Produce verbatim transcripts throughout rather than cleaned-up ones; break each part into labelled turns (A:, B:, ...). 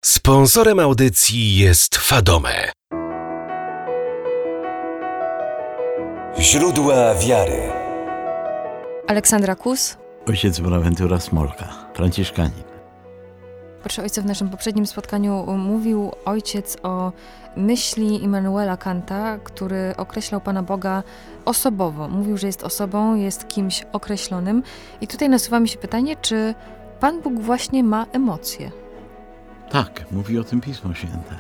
A: Sponsorem audycji jest Fadome.
B: Źródła wiary.
C: Aleksandra Kus.
D: Ojciec Bonaventura Smolka, franciszkanin.
C: Proszę ojca, w naszym poprzednim spotkaniu mówił ojciec o myśli Immanuela Kanta, który określał Pana Boga osobowo. Mówił, że jest osobą, jest kimś określonym. I tutaj nasuwa mi się pytanie, czy Pan Bóg właśnie ma emocje?
D: Tak, mówi o tym Pismo Święte.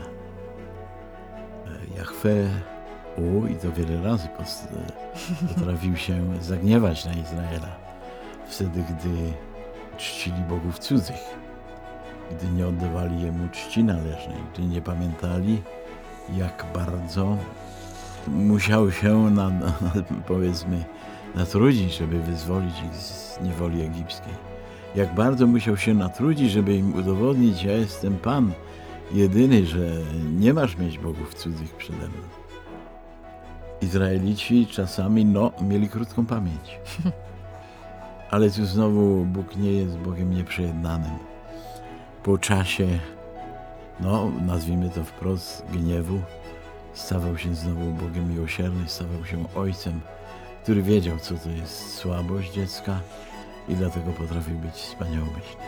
D: Jahwe, u, i to wiele razy potrafił się zagniewać na Izraela. Wtedy, gdy czcili bogów cudzych, gdy nie oddawali Jemu czci należnej, gdy nie pamiętali, jak bardzo musiał się, na, na, powiedzmy, natrudzić, żeby wyzwolić ich z niewoli egipskiej. Jak bardzo musiał się natrudzić, żeby im udowodnić, ja jestem Pan jedyny, że nie masz mieć bogów cudzych przede mną. Izraelici czasami, no, mieli krótką pamięć. Ale tu znowu Bóg nie jest Bogiem nieprzejednanym. Po czasie, no, nazwijmy to wprost, gniewu, stawał się znowu Bogiem miłosiernym, stawał się Ojcem, który wiedział, co to jest słabość dziecka i dlatego potrafił być wspaniałomyślny.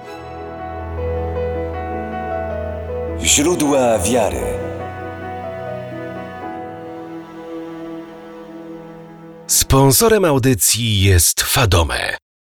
B: Źródła wiary.
A: Sponsorem audycji jest Fadome.